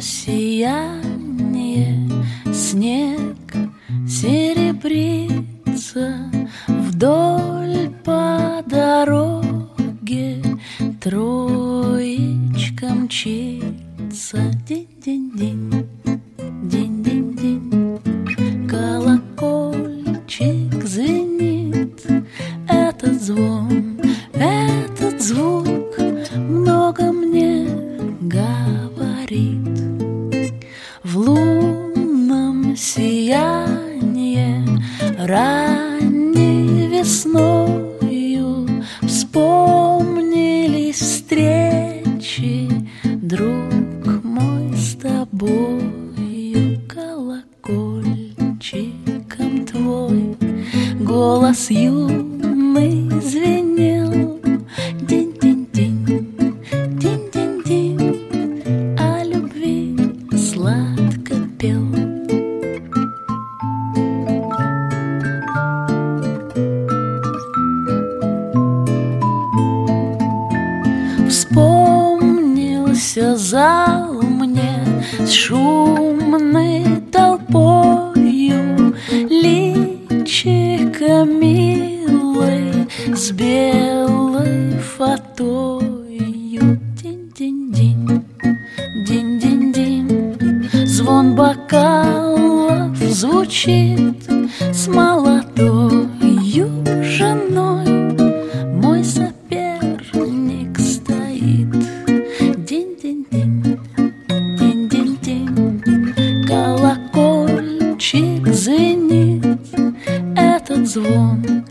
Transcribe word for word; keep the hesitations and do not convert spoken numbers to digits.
сияние снег серебрится, вдоль по дороге троечка мчится. Динь-динь-динь, динь-динь-динь. Колокольчик звенит, этот звон, этот звук много мне говорит. В лунном сиянии ранней весною вспомнились встречи, друг мой, с тобою. Колокольчиком твой голос юный звенел. Динь-динь-динь, динь-динь-динь, о любви сладко пел. Вспомнился зал мне с шумной толпою, личико милой с белой фатою. Динь-динь-динь, динь-динь-динь, звон бокалов звучит с молодою женой. Мой соперник стоит. Динь-динь-динь, динь-динь-динь, колокольчик звенит, этот звон,